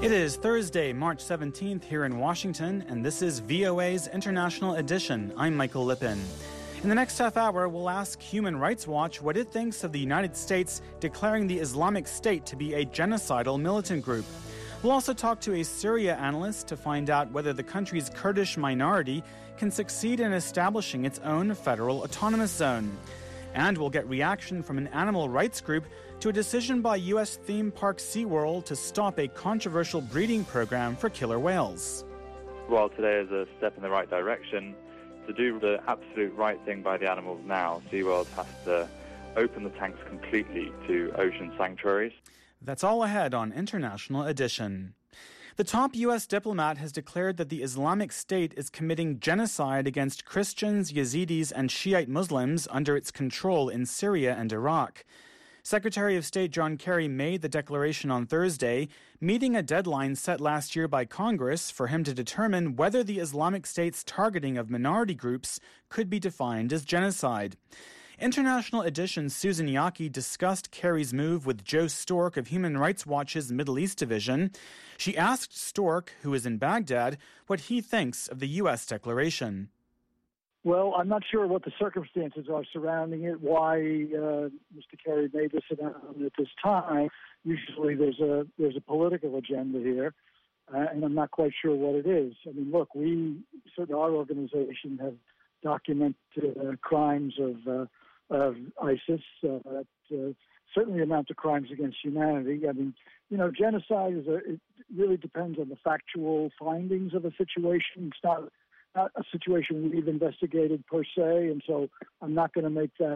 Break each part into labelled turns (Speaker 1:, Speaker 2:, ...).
Speaker 1: It is Thursday, March 17th here in Washington, and this is VOA's International Edition. I'm Michael Lippin. In the next half hour, we'll ask Human Rights Watch what it thinks of the United States declaring the Islamic State to be a genocidal militant group. We'll also talk to a Syria analyst to find out whether the country's Kurdish minority can succeed in establishing its own federal autonomous zone. And we'll get reaction from an animal rights group to a decision by U.S. theme park SeaWorld to stop a controversial breeding program for killer whales.
Speaker 2: While today is a step in the right direction, to do the absolute right thing by the animals now, SeaWorld has to open the tanks completely to ocean sanctuaries.
Speaker 1: That's all ahead on International Edition. The top U.S. diplomat has declared that the Islamic State is committing genocide against Christians, Yazidis, and Shiite Muslims under its control in Syria and Iraq. Secretary of State John Kerry made the declaration on Thursday, meeting a deadline set last year by Congress for him to determine whether the Islamic State's targeting of minority groups could be defined as genocide. International Edition's Susan Yaki discussed Kerry's move with Joe Stork of Human Rights Watch's Middle East Division. She asked Stork, who is in Baghdad, what he thinks of the U.S. declaration.
Speaker 3: Well, I'm not sure what the circumstances are surrounding it, why Mr. Kerry made this announcement at this time. Usually there's a political agenda here, and I'm not quite sure what it is. I mean, look, our organization have documented crimes of ISIS that certainly amount to crimes against humanity. I mean, genocide it really depends on the factual findings of a situation. It's not a situation we've investigated per se, and so I'm not going to make that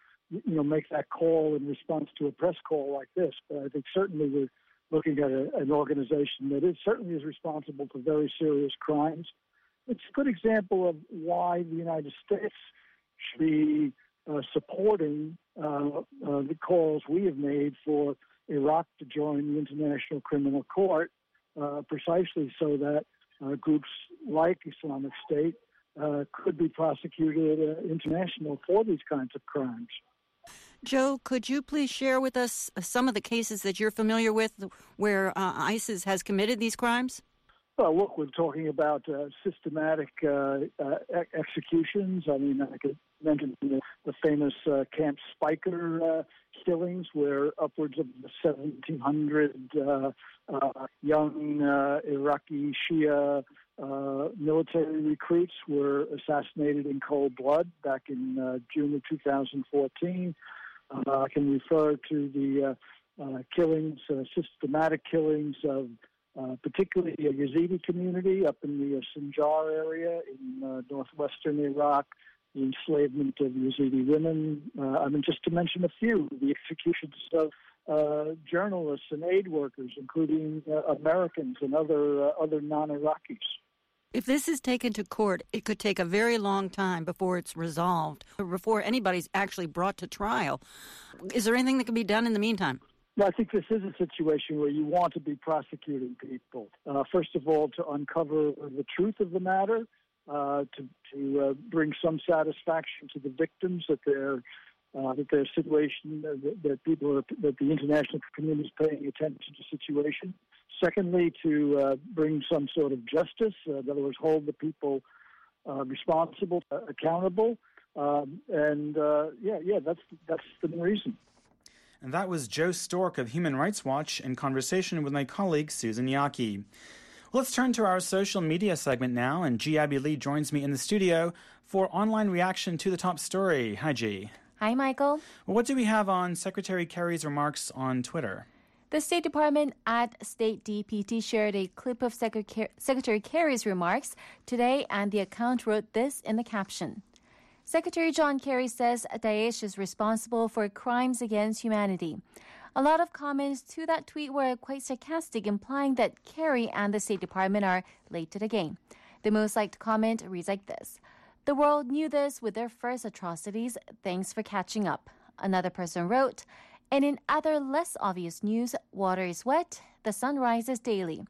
Speaker 3: call in response to a press call like this. But I think certainly we're looking at an organization that certainly is responsible for very serious crimes. It's a good example of why the United States should be supporting the calls we have made for Iraq to join the International Criminal Court, precisely so that groups like Islamic State could be prosecuted international for these kinds of crimes.
Speaker 4: Joe, could you please share with us some of the cases that you're familiar with where ISIS has committed these crimes?
Speaker 3: Well, look, we're talking about systematic executions. I mean, I could mention the famous Camp Speicher killings, where upwards of 1,700 young Iraqi Shia military recruits were assassinated in cold blood back in June of 2014. I can refer to the systematic killings of particularly a Yazidi community up in the Sinjar area in northwestern Iraq, the enslavement of Yazidi women. Just to mention a few, the executions of journalists and aid workers, including Americans and other non-Iraqis.
Speaker 4: If this is taken to court, it could take a very long time before it's resolved, or before anybody's actually brought to trial. Is there anything that can be done in the meantime?
Speaker 3: Well, I think this is a situation where you want to be prosecuting people. First of all, to uncover the truth of the matter, to bring some satisfaction to the victims that their situation, that the international community is paying attention to the situation. Secondly, to bring some sort of justice, in other words, hold the people responsible, accountable, that's the reason.
Speaker 1: And that was Joe Stork of Human Rights Watch in conversation with my colleague Susan Yaki. Let's turn to our social media segment now, and G. Abby Lee joins me in the studio for online reaction to the top story. Hi, G.
Speaker 5: Hi, Michael.
Speaker 1: What do we have on Secretary Kerry's remarks on Twitter?
Speaker 5: The State Department at State DPT shared a clip of Secretary Kerry's remarks today, and the account wrote this in the caption. Secretary John Kerry says Daesh is responsible for crimes against humanity. A lot of comments to that tweet were quite sarcastic, implying that Kerry and the State Department are late to the game. The most liked comment reads like this. The world knew this with their first atrocities. Thanks for catching up. Another person wrote, and in other less obvious news, water is wet, the sun rises daily.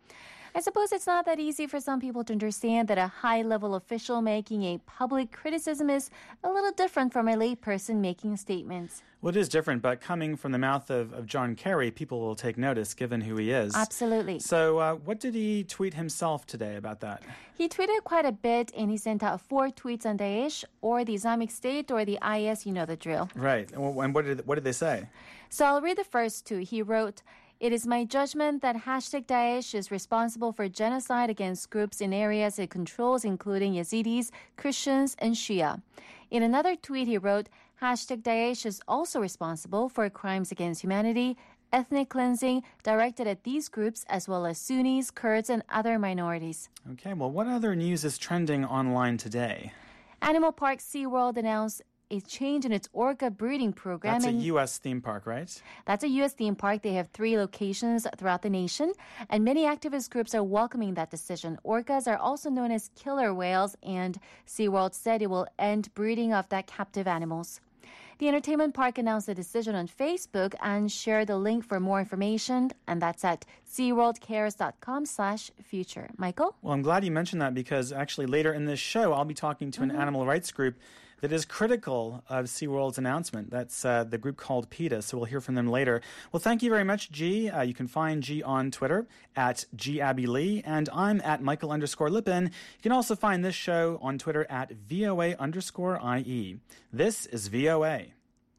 Speaker 5: I suppose it's not that easy for some people to understand that a high-level official making a public criticism is a little different from a layperson making statements.
Speaker 1: Well, it is different, but coming from the mouth of John Kerry, people will take notice given who he is.
Speaker 5: Absolutely.
Speaker 1: So what did he tweet himself today about that?
Speaker 5: He tweeted quite a bit, and he sent out 4 tweets on Daesh or the Islamic State or the IS, you know the drill.
Speaker 1: Right. And what did they say?
Speaker 5: So I'll read the first 2. He wrote, "It is my judgment that #Daesh is responsible for genocide against groups in areas it controls, including Yazidis, Christians, and Shia." In another tweet, he wrote, #Daesh is also responsible for crimes against humanity, ethnic cleansing directed at these groups, as well as Sunnis, Kurds, and other minorities.
Speaker 1: Okay, well, what other news is trending online today?
Speaker 5: Animal Park SeaWorld announced a change in its orca breeding program.
Speaker 1: That's a U.S. theme park, right?
Speaker 5: That's a U.S. theme park. They have 3 locations throughout the nation, and many activist groups are welcoming that decision. Orcas are also known as killer whales, and SeaWorld said it will end breeding of that captive animals. The entertainment park announced the decision on Facebook and shared the link for more information, and that's at seaworldcares.com/future. Michael?
Speaker 1: Well, I'm glad you mentioned that because actually later in this show, I'll be talking to an animal rights group that is critical of SeaWorld's announcement. That's the group called PETA, so we'll hear from them later. Well, thank you very much, G. You can find G on Twitter at GAbbyLee, and I'm at Michael_Lippin. You can also find this show on Twitter at VOA_IE. This is VOA.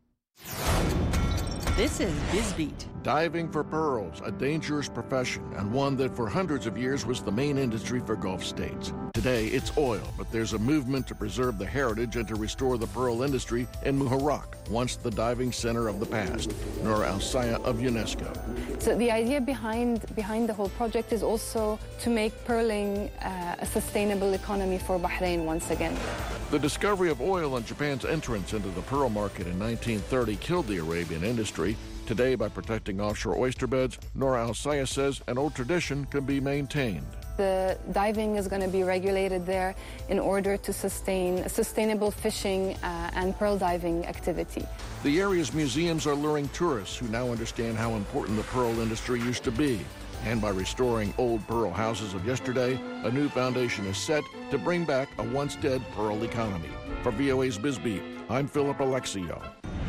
Speaker 4: This is BizBeat.
Speaker 6: Diving for pearls, a dangerous profession, and one that for hundreds of years was the main industry for Gulf states. Today, it's oil, but there's a movement to preserve the heritage and to restore the pearl industry in Muharraq, once the diving center of the past, Nur Al Saya of UNESCO.
Speaker 7: So the idea behind the whole project is also to make pearling a sustainable economy for Bahrain once again.
Speaker 6: The discovery of oil and Japan's entrance into the pearl market in 1930 killed the Arabian industry. Today, by protecting offshore oyster beds, Nur Al Saya says an old tradition can be maintained.
Speaker 7: The diving is going to be regulated there in order to sustain sustainable fishing and pearl diving activity.
Speaker 6: The area's museums are luring tourists who now understand how important the pearl industry used to be. And by restoring old pearl houses of yesterday, a new foundation is set to bring back a once-dead pearl economy. For VOA's BizBeat, I'm Philip Alexio.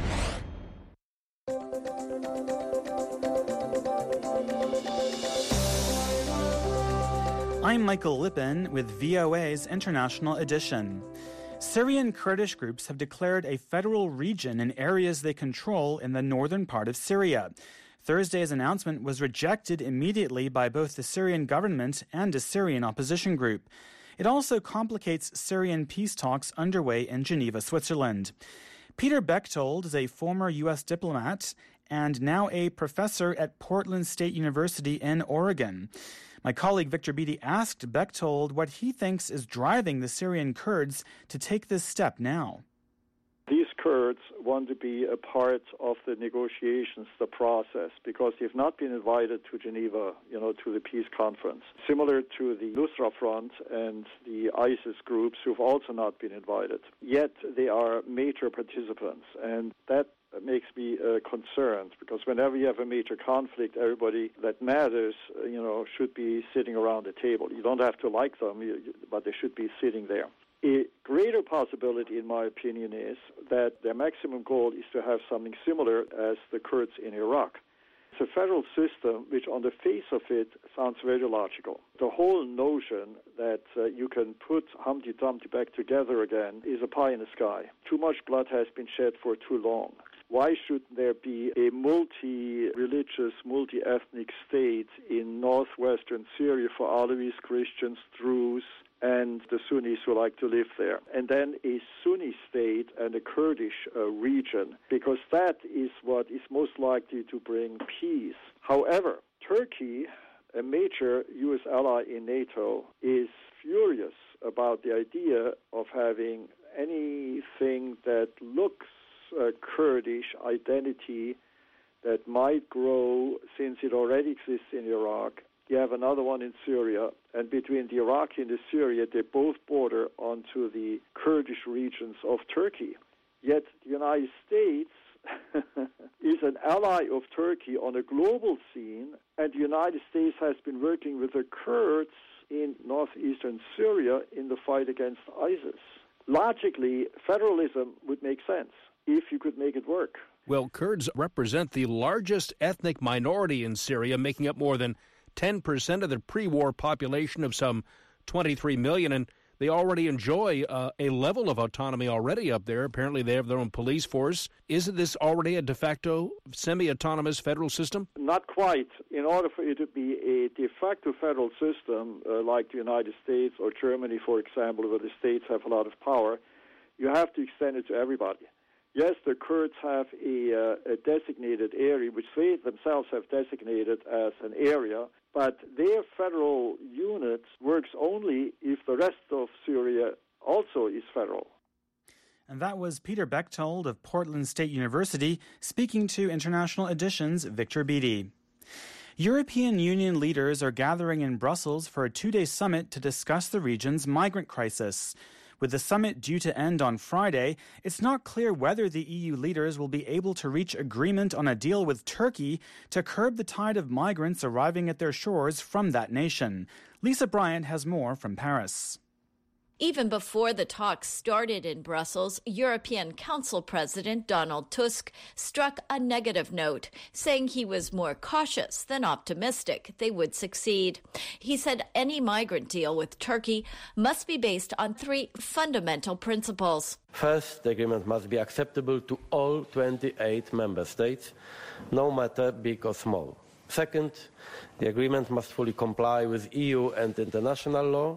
Speaker 1: I'm Michael Lippin with VOA's International Edition. Syrian Kurdish groups have declared a federal region in areas they control in the northern part of Syria. Thursday's announcement was rejected immediately by both the Syrian government and a Syrian opposition group. It also complicates Syrian peace talks underway in Geneva, Switzerland. Peter Bechtold is a former U.S. diplomat and now a professor at Portland State University in Oregon. My colleague Victor Beatty asked Bechtold what he thinks is driving the Syrian Kurds to take this step now.
Speaker 8: These Kurds want to be a part of the negotiations, the process, because they've not been invited to Geneva, to the peace conference. Similar to the Nusra Front and the ISIS groups who've also not been invited. Yet they are major participants, and that makes me concerned, because whenever you have a major conflict, everybody that matters, should be sitting around the table. You don't have to like them, but they should be sitting there. A greater possibility, in my opinion, is that their maximum goal is to have something similar as the Kurds in Iraq. It's a federal system which, on the face of it, sounds very logical. The whole notion that you can put Humpty Dumpty back together again is a pie in the sky. Too much blood has been shed for too long. Why shouldn't there be a multi-religious, multi-ethnic state in northwestern Syria for Alawis, Christians, Druze, and the Sunnis who like to live there, and then a Sunni state and a Kurdish region, because that is what is most likely to bring peace. However, Turkey, a major U.S. ally in NATO, is furious about the idea of having anything that looks Kurdish identity that might grow, since it already exists in Iraq. You have another one in Syria, and between the Iraqi and the Syria, they both border onto the Kurdish regions of Turkey. Yet the United States is an ally of Turkey on a global scene, and the United States has been working with the Kurds in northeastern Syria in the fight against ISIS. Logically, federalism would make sense if you could make it work.
Speaker 9: Well, Kurds represent the largest ethnic minority in Syria, making up more than 10% of the pre-war population of some 23 million, and they already enjoy a level of autonomy already up there. Apparently they have their own police force. Isn't this already a de facto semi-autonomous federal system?
Speaker 8: Not quite. In order for it to be a de facto federal system, like the United States or Germany, for example, where the states have a lot of power, you have to extend it to everybody. Yes, the Kurds have a designated area, which they themselves have designated as an area, but their federal unit works only if the rest of Syria also is federal.
Speaker 1: And that was Peter Bechtold of Portland State University speaking to International Edition's Victor Beattie. European Union leaders are gathering in Brussels for a two-day summit to discuss the region's migrant crisis. With the summit due to end on Friday, it's not clear whether the EU leaders will be able to reach agreement on a deal with Turkey to curb the tide of migrants arriving at their shores from that nation. Lisa Bryant has more from Paris.
Speaker 10: Even before the talks started in Brussels, European Council President Donald Tusk struck a negative note, saying he was more cautious than optimistic they would succeed. He said any migrant deal with Turkey must be based on three fundamental principles.
Speaker 11: First, the agreement must be acceptable to all 28 member states, no matter big or small. Second, the agreement must fully comply with EU and international law.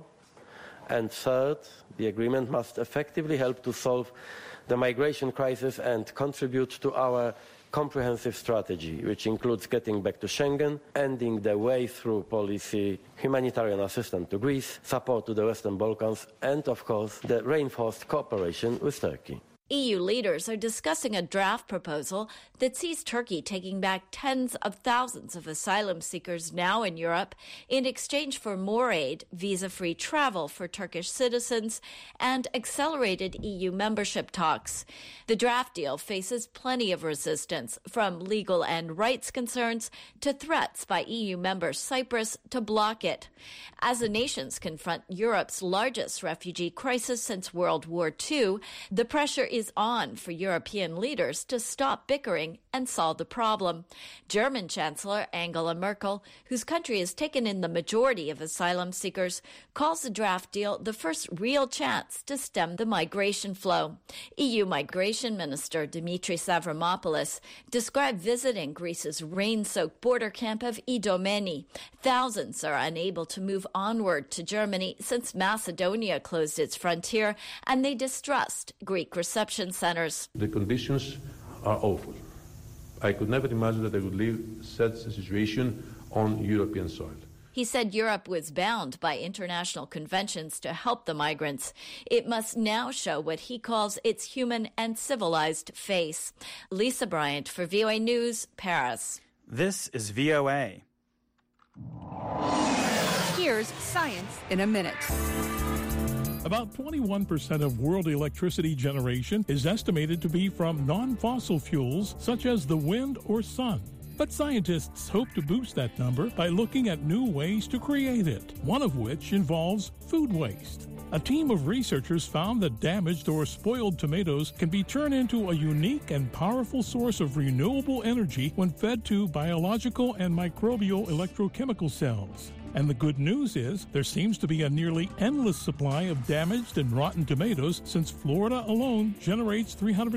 Speaker 11: And third, the agreement must effectively help to solve the migration crisis and contribute to our comprehensive strategy, which includes getting back to Schengen, ending the way-through policy, humanitarian assistance to Greece, support to the Western Balkans, and, of course, the reinforced cooperation with Turkey.
Speaker 10: EU leaders are discussing a draft proposal that sees Turkey taking back tens of thousands of asylum seekers now in Europe in exchange for more aid, visa-free travel for Turkish citizens, and accelerated EU membership talks. The draft deal faces plenty of resistance, from legal and rights concerns to threats by EU member Cyprus to block it. As the nations confront Europe's largest refugee crisis since World War II, the pressure is on for European leaders to stop bickering and solve the problem. German Chancellor Angela Merkel, whose country has taken in the majority of asylum seekers, calls the draft deal the first real chance to stem the migration flow. EU Migration Minister Dimitris Avramopoulos described visiting Greece's rain-soaked border camp of Idomeni. Thousands are unable to move onward to Germany since Macedonia closed its frontier, and they distrust Greek reception centers.
Speaker 12: The conditions are awful. I could never imagine that I would leave such a situation on European soil.
Speaker 10: He said Europe was bound by international conventions to help the migrants. It must now show what he calls its human and civilized face. Lisa Bryant for VOA News, Paris.
Speaker 1: This is VOA.
Speaker 13: Here's Science in a Minute.
Speaker 14: About 21% of world electricity generation is estimated to be from non-fossil fuels such as the wind or sun. But scientists hope to boost that number by looking at new ways to create it, one of which involves food waste. A team of researchers found that damaged or spoiled tomatoes can be turned into a unique and powerful source of renewable energy when fed to biological and microbial electrochemical cells. And the good news is there seems to be a nearly endless supply of damaged and rotten tomatoes, since Florida alone generates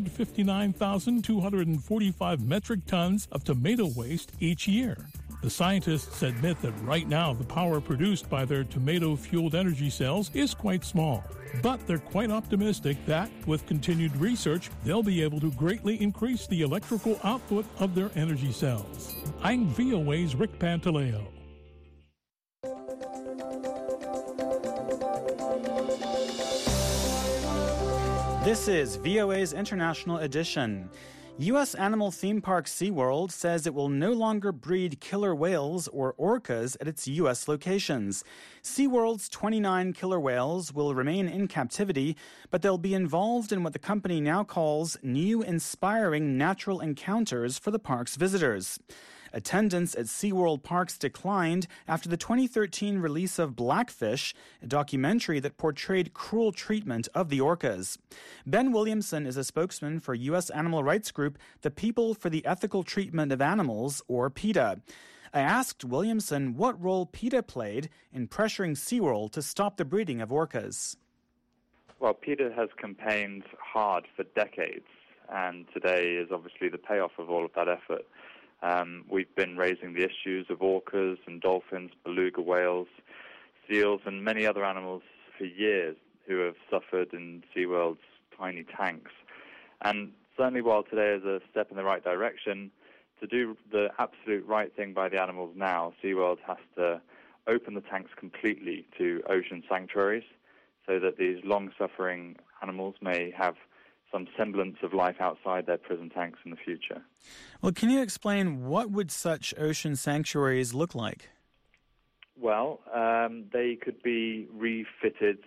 Speaker 14: 359,245 metric tons of tomato waste each year. The scientists admit that right now the power produced by their tomato-fueled energy cells is quite small. But they're quite optimistic that, with continued research, they'll be able to greatly increase the electrical output of their energy cells. I'm VOA's Rick Pantaleo.
Speaker 1: This is VOA's International Edition. U.S. animal theme park SeaWorld says it will no longer breed killer whales or orcas at its U.S. locations. SeaWorld's 29 killer whales will remain in captivity, but they'll be involved in what the company now calls new inspiring natural encounters for the park's visitors. Attendance at SeaWorld parks declined after the 2013 release of Blackfish, a documentary that portrayed cruel treatment of the orcas. Ben Williamson is a spokesman for U.S. animal rights group The People for the Ethical Treatment of Animals, or PETA. I asked Williamson what role PETA played in pressuring SeaWorld to stop the breeding of orcas.
Speaker 2: Well, PETA has campaigned hard for decades, and today is obviously the payoff of all of that effort. We've been raising the issues of orcas and dolphins, beluga whales, seals, and many other animals for years who have suffered in SeaWorld's tiny tanks. And certainly while today is a step in the right direction, to do the absolute right thing by the animals now, SeaWorld has to open the tanks completely to ocean sanctuaries so that these long-suffering animals may have some semblance of life outside their prison tanks in the future.
Speaker 1: Well, can you explain what would such ocean sanctuaries look like?
Speaker 2: Well, they could be refitted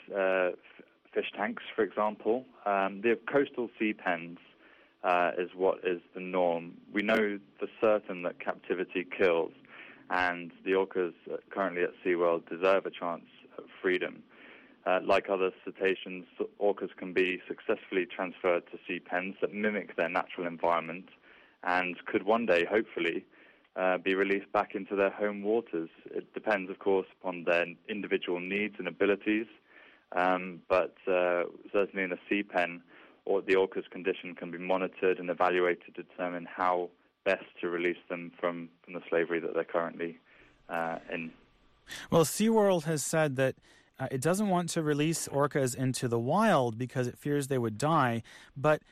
Speaker 2: fish tanks, for example. The coastal sea pens is what is the norm. We know for certain that captivity kills, and the orcas currently at SeaWorld deserve a chance at freedom. Like other cetaceans, orcas can be successfully transferred to sea pens that mimic their natural environment and could one day, hopefully, be released back into their home waters. It depends, of course, upon their individual needs and abilities, but certainly in a sea pen, the orca's condition can be monitored and evaluated to determine how best to release them from the slavery that they're currently in.
Speaker 1: Well, SeaWorld has said that it doesn't want to release orcas into the wild because it fears they would die. But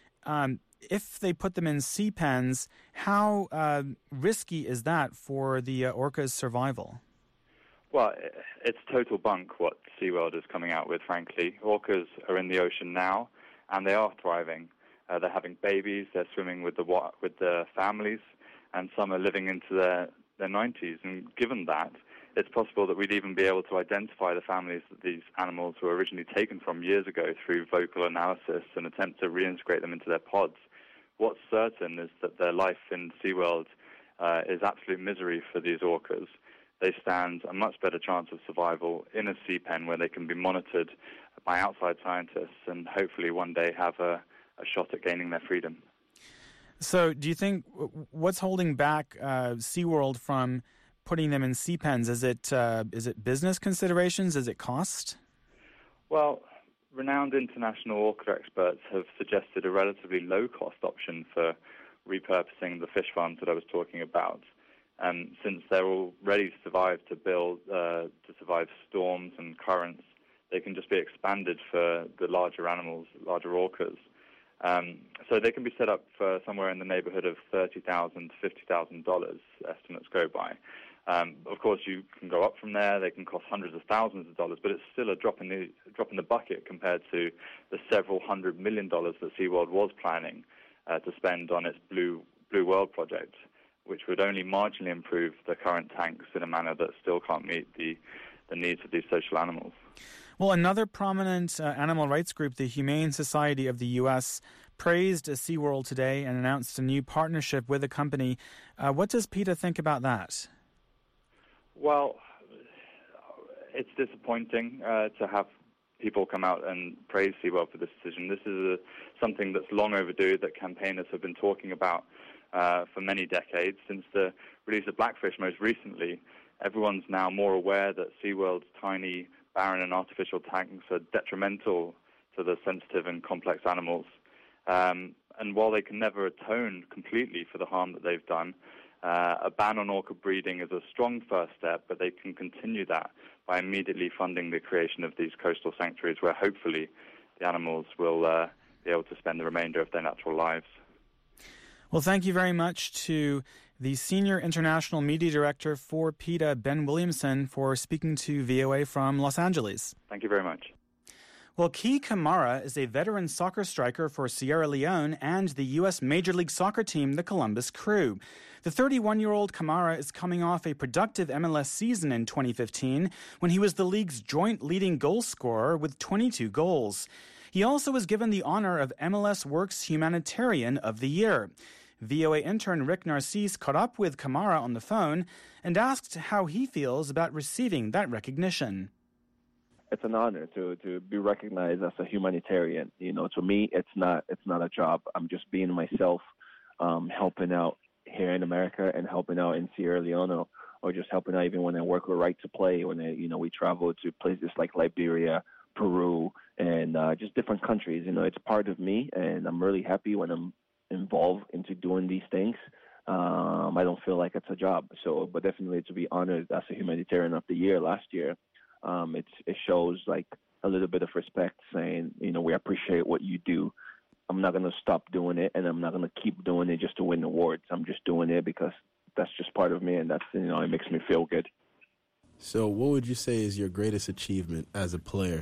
Speaker 1: if they put them in sea pens, how risky is that for the orcas' survival?
Speaker 2: Well, it's total bunk what SeaWorld is coming out with, frankly. Orcas are in the ocean now, and they are thriving. They're having babies, they're swimming with the families, and some are living into their 90s. And given that, it's possible that we'd even be able to identify the families that these animals were originally taken from years ago through vocal analysis and attempt to reintegrate them into their pods. What's certain is that their life in SeaWorld is absolute misery for these orcas. They stand a much better chance of survival in a sea pen where they can be monitored by outside scientists and hopefully one day have a shot at gaining their freedom.
Speaker 1: So do you think what's holding back SeaWorld from putting them in sea pens? Is it business considerations? Is it cost?
Speaker 2: Well, renowned international orca experts have suggested a relatively low-cost option for repurposing the fish farms that I was talking about. Since they're all ready to survive survive storms and currents, they can just be expanded for the larger animals, larger orcas. So they can be set up for somewhere in the neighborhood of $30,000 to $50,000, estimates go by. Of course, you can go up from there. They can cost hundreds of thousands of dollars, but it's still a drop in the bucket compared to the several $100 million that SeaWorld was planning to spend on its Blue World project, which would only marginally improve the current tanks in a manner that still can't meet the needs of these social animals.
Speaker 1: Well, another prominent animal rights group, the Humane Society of the U.S., praised SeaWorld today and announced a new partnership with the company. What does PETA think about that?
Speaker 2: Well, it's disappointing to have people come out and praise SeaWorld for this decision. This is something that's long overdue, that campaigners have been talking about for many decades. Since the release of Blackfish most recently, everyone's now more aware that SeaWorld's tiny, barren and artificial tanks are detrimental to the sensitive and complex animals. And while they can never atone completely for the harm that they've done, a ban on orca breeding is a strong first step, but they can continue that by immediately funding the creation of these coastal sanctuaries where hopefully the animals will be able to spend the remainder of their natural lives.
Speaker 1: Well, thank you very much to the Senior International Media Director for PETA, Ben Williamson, for speaking to VOA from Los Angeles.
Speaker 2: Thank you very much.
Speaker 1: Well, Key Kamara is a veteran soccer striker for Sierra Leone and the U.S. Major League Soccer team, the Columbus Crew. The 31-year-old Kamara is coming off a productive MLS season in 2015 when he was the league's joint leading goal scorer with 22 goals. He also was given the honor of MLS Works Humanitarian of the Year. VOA intern Rick Narcisse caught up with Kamara on the phone and asked how he feels about receiving that recognition.
Speaker 15: It's an honor to be recognized as a humanitarian. You know, to me, it's not a job. I'm just being myself, helping out here in America and helping out in Sierra Leone, or just helping out even when I work with Right to Play, when we travel to places like Liberia, Peru, and just different countries. You know, it's part of me, and I'm really happy when I'm involved into doing these things. I don't feel like it's a job. But definitely to be honored as a humanitarian of the year last year. It shows like a little bit of respect, saying, we appreciate what you do. I'm not going to stop doing it, and I'm not going to keep doing it just to win awards. I'm just doing it because that's just part of me, and that's, it makes me feel good.
Speaker 16: So what would you say is your greatest achievement as a player?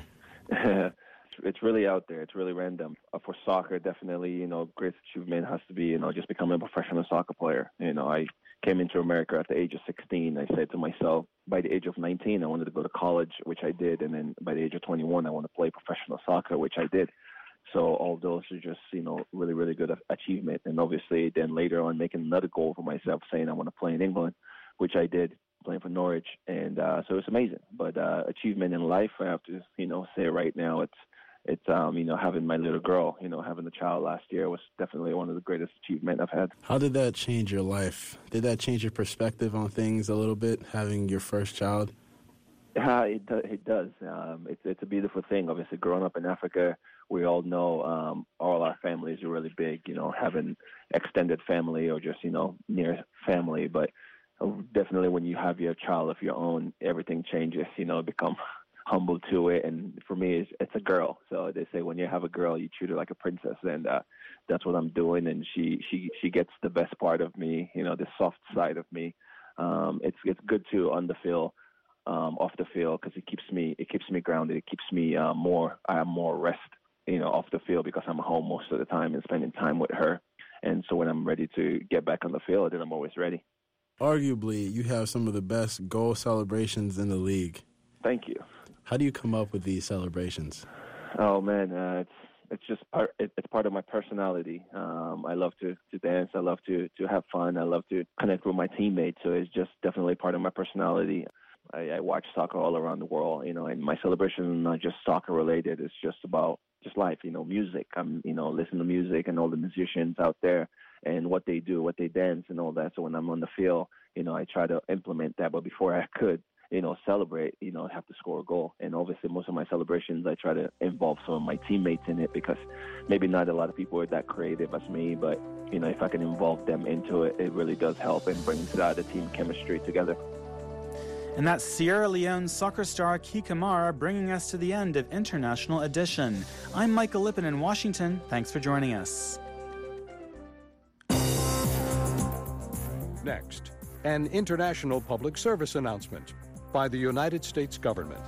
Speaker 15: It's really out there. It's really random. For soccer, definitely, greatest achievement has to be, just becoming a professional soccer player. I came into America at the age of 16. I said to myself, by the age of 19, I wanted to go to college, which I did. And then by the age of 21, I want to play professional soccer, which I did. So all those are just, really, really good achievement. And obviously then later on making another goal for myself, saying I want to play in England, which I did, playing for Norwich. And so it's amazing. But achievement in life, I have to, say right now, it's having my little girl, having a child last year was definitely one of the greatest achievements I've had.
Speaker 16: How did that change your life? Did that change your perspective on things a little bit, having your first child?
Speaker 15: It does. It's a beautiful thing. Obviously, growing up in Africa, we all know all our families are really big, having extended family or just, near family. But definitely when you have your child of your own, everything changes, become humble to it. And for me, it's a girl. So they say when you have a girl, you treat her like a princess. And that's what I'm doing. And she gets the best part of me, the soft side of me. It's good too on the field, off the field, because it keeps me grounded. It keeps me I have more rest, off the field, because I'm home most of the time and spending time with her. And so when I'm ready to get back on the field, then I'm always ready.
Speaker 16: Arguably, you have some of the best goal celebrations in the league.
Speaker 15: Thank you.
Speaker 16: How do you come up with these celebrations?
Speaker 15: Oh man, it's just part of my personality. I love to dance. I love to have fun. I love to connect with my teammates. So it's just definitely part of my personality. I watch soccer all around the world, and my celebration is not just soccer related. It's just about just life, music. I'm, listening to music and all the musicians out there and what they do, what they dance and all that. So when I'm on the field, I try to implement that. But before I could, celebrate, I have to score a goal. And obviously most of my celebrations, I try to involve some of my teammates in it, because maybe not a lot of people are that creative as me, but, if I can involve them into it, it really does help and brings the team chemistry together.
Speaker 1: And that's Sierra Leone soccer star Key Kamara bringing us to the end of International Edition. I'm Michael Lippin in Washington. Thanks for joining us.
Speaker 17: Next, an international public service announcement by the United States government.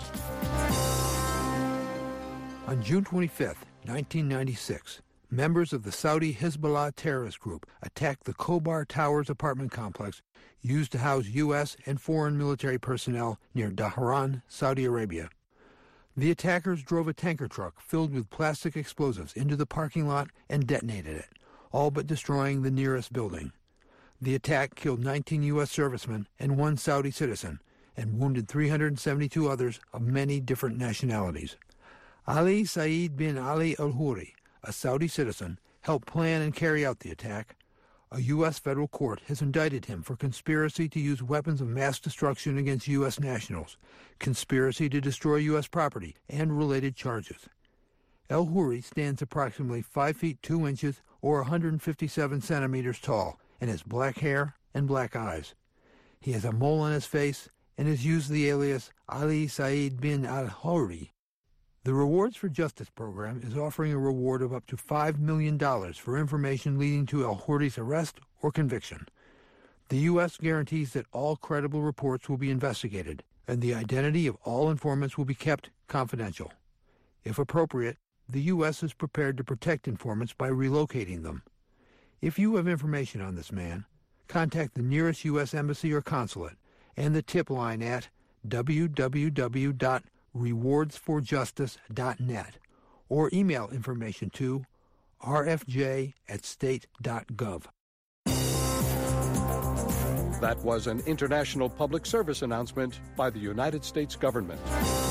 Speaker 18: On June 25, 1996, members of the Saudi Hezbollah terrorist group attacked the Khobar Towers apartment complex used to house U.S. and foreign military personnel near Dhahran, Saudi Arabia. The attackers drove a tanker truck filled with plastic explosives into the parking lot and detonated it, all but destroying the nearest building. The attack killed 19 U.S. servicemen and 1 Saudi citizen, and wounded 372 others of many different nationalities. Ali Saeed bin Ali al-Huri, a Saudi citizen, helped plan and carry out the attack. A U.S. federal court has indicted him for conspiracy to use weapons of mass destruction against U.S. nationals, conspiracy to destroy U.S. property, and related charges. El-Huri stands approximately 5 feet 2 inches or 157 centimeters tall, and has black hair and black eyes. He has a mole on his face and has used the alias Ali Saeed bin al-Huri. The Rewards for Justice program is offering a reward of up to $5 million for information leading to al-Huri's arrest or conviction. The U.S. guarantees that all credible reports will be investigated, and the identity of all informants will be kept confidential. If appropriate, the U.S. is prepared to protect informants by relocating them. If you have information on this man, contact the nearest U.S. embassy or consulate and the tip line at www.rewardsforjustice.net or email information to rfj@state.gov.
Speaker 17: That was an international public service announcement by the United States government.